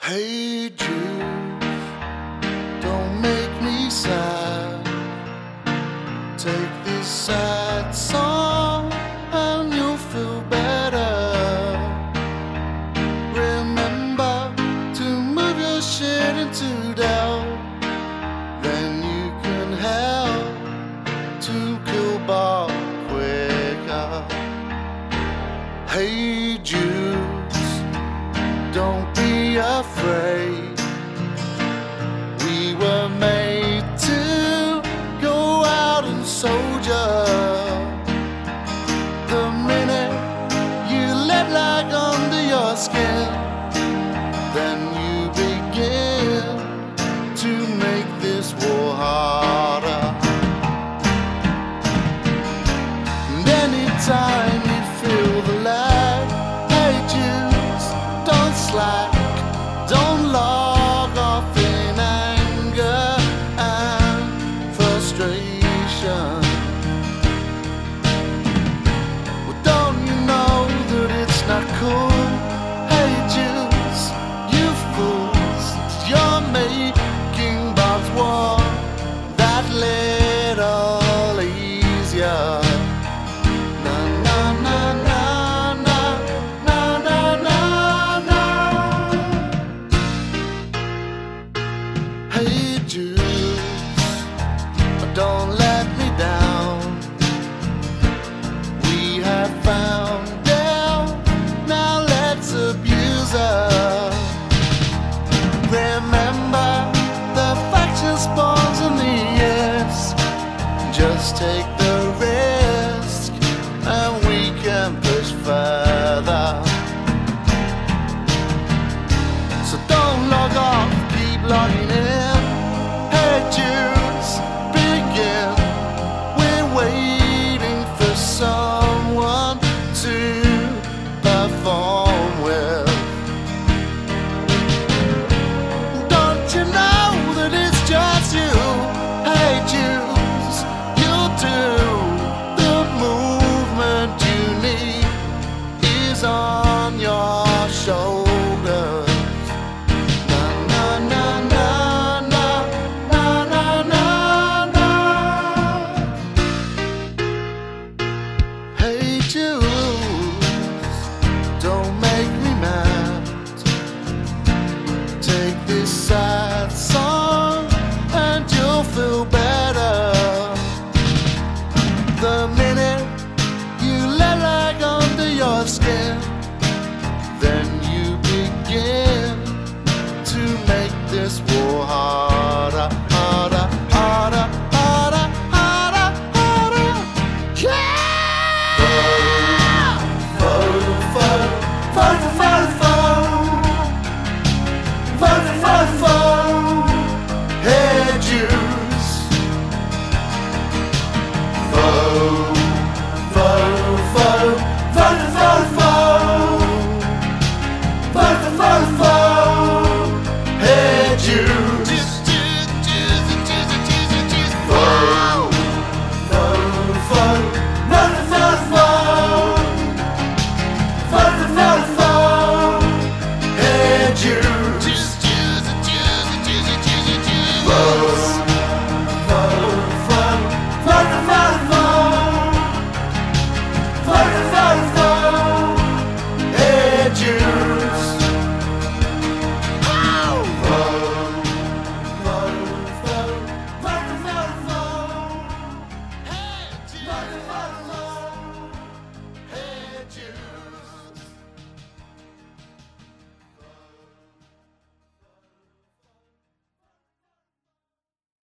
Hey Jude, don't make me sad. Take this sad song and you'll feel better. Remember to move your shit into doubt. Then you can help to kill Bob quicker. Hey Jude, don't be afraid. We were made to go out and soldier. The minute you let lag under your skin, then you begin to make this war harder. And anytime you feel the lag, hey Jews, don't slack, don't log off in anger and frustration. Well, don't you know that it's not cool? Hey Jews, you fools, you're making Bob's war that little easier. Hey Jews, don't let me down. We have found out, now let's abuse her. Remember, the faction spawns in the years. Just take the risk and we can push further. So don't log off, keep logging in. Hey Jews, begin. We're waiting for someone to perform with. Don't you know that it's just you? Hey Jews, you'll do. The movement you need is on your shoulders. Hey Jews, don't make me mad. Take this sad song